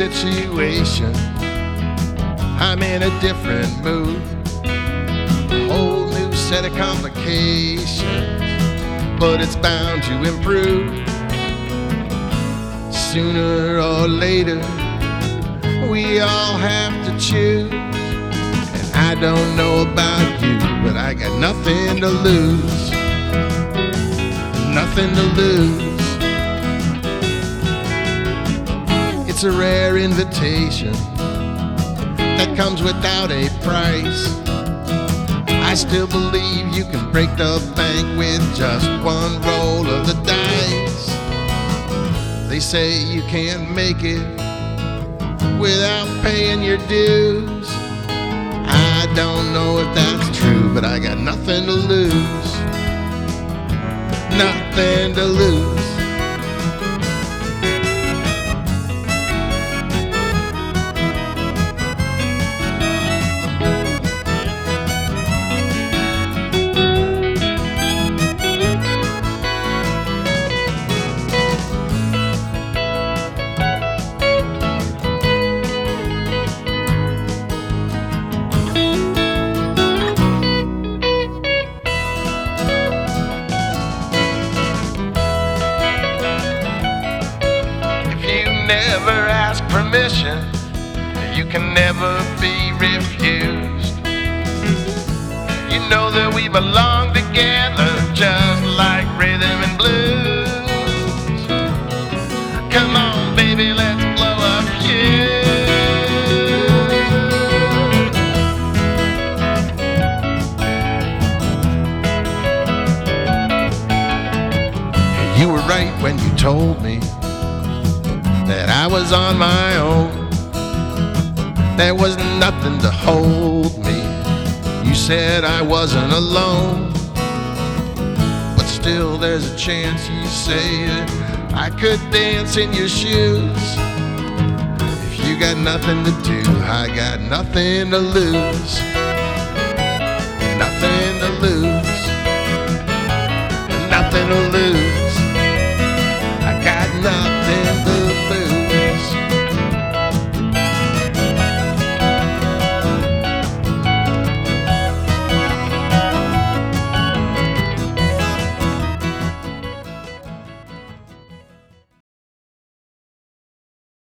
situation. I'm in a different mood, a whole new set of complications, but it's bound to improve. Sooner or later, we all have to choose. And I don't know about you, but I got nothing to lose. Nothing to lose. It's a rare invitation that comes without a price. I still believe you can break the bank with just one roll of the dice. They say you can't make it without paying your dues. I don't know if that's true, but I got nothing to lose. Nothing to lose. Never ask permission, you can never be refused. You know that we belong together, just like rhythm and blues. Come on, baby, let's blow a fuse. You were right when you told me that I was on my own. There was nothing to hold me. You said I wasn't alone, but still there's a chance you say that I could dance in your shoes. If you got nothing to do, I got nothing to lose.